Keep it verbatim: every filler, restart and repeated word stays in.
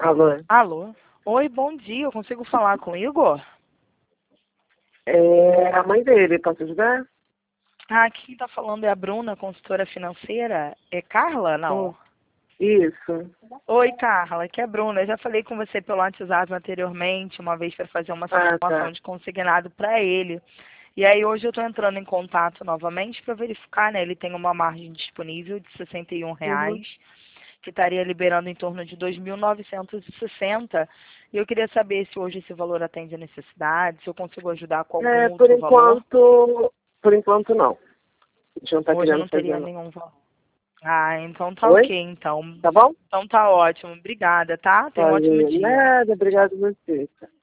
Alô? Alô? Oi, bom dia. Eu consigo falar com o Igor? É a mãe dele, posso ajudar? Ah, aqui quem tá falando é a Bruna, consultora financeira. É Carla? Hum, Não. isso. Oi, Carla, aqui é a Bruna. Eu já falei com você pelo WhatsApp anteriormente, uma vez para fazer uma Ah, simulação tá. de consignado para ele. E aí hoje eu estou entrando em contato novamente para verificar, né? Ele tem uma margem disponível de sessenta e um Uhum. reais, que estaria liberando em torno de dois mil novecentos e sessenta. E eu queria saber se hoje esse valor atende a necessidade, se eu consigo ajudar com algum É, por outro valor. enquanto, por enquanto não. A gente não tá Hoje eu querendo não fazer, teria não. nenhum valor. Ah, então tá Oi? ok, então. Tá bom? Então tá ótimo. Obrigada, tá? Tenha um ótimo Valeu. dia. Nada, obrigado a você.